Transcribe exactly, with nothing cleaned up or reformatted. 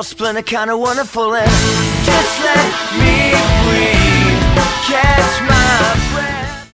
so splendid, kinda wonderful, and just let me breathe. Catch my breath.